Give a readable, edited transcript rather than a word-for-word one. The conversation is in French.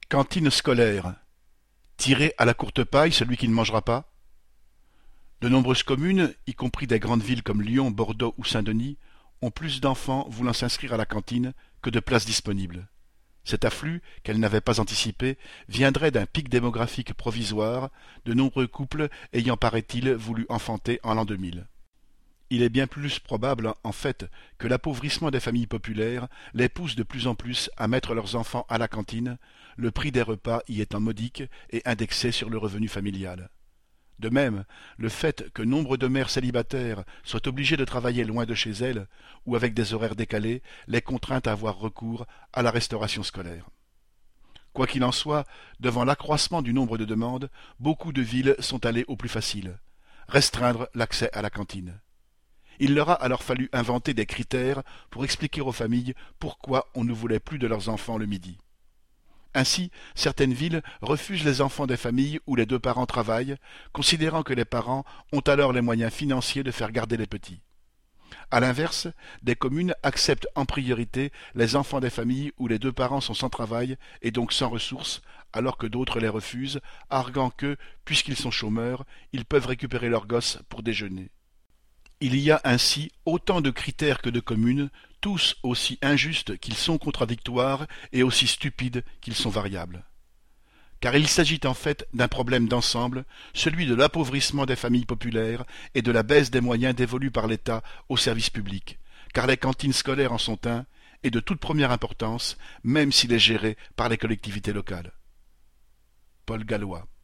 Cantine scolaire. Tirer à la courte paille celui qui ne mangera pas? De nombreuses communes, y compris des grandes villes comme Lyon, Bordeaux ou Saint-Denis, ont plus d'enfants voulant s'inscrire à la cantine que de places disponibles. Cet afflux, qu'elles n'avaient pas anticipé, viendrait d'un pic démographique provisoire, de nombreux couples ayant, paraît-il, voulu enfanter en l'an 2000. Il est bien plus probable, en fait, que l'appauvrissement des familles populaires les pousse de plus en plus à mettre leurs enfants à la cantine, le prix des repas y étant modique et indexé sur le revenu familial. De même, le fait que nombre de mères célibataires soient obligées de travailler loin de chez elles ou avec des horaires décalés les contraint à avoir recours à la restauration scolaire. Quoi qu'il en soit, devant l'accroissement du nombre de demandes, beaucoup de villes sont allées au plus facile: restreindre l'accès à la cantine. Il leur a alors fallu inventer des critères pour expliquer aux familles pourquoi on ne voulait plus de leurs enfants le midi. Ainsi, certaines villes refusent les enfants des familles où les deux parents travaillent, considérant que les parents ont alors les moyens financiers de faire garder les petits. À l'inverse, des communes acceptent en priorité les enfants des familles où les deux parents sont sans travail et donc sans ressources, alors que d'autres les refusent, arguant que, puisqu'ils sont chômeurs, ils peuvent récupérer leurs gosses pour déjeuner. Il y a ainsi autant de critères que de communes, tous aussi injustes qu'ils sont contradictoires et aussi stupides qu'ils sont variables. Car il s'agit en fait d'un problème d'ensemble, celui de l'appauvrissement des familles populaires et de la baisse des moyens dévolus par l'État aux services publics, car les cantines scolaires en sont un, et de toute première importance, même s'il est géré par les collectivités locales. Paul Gallois.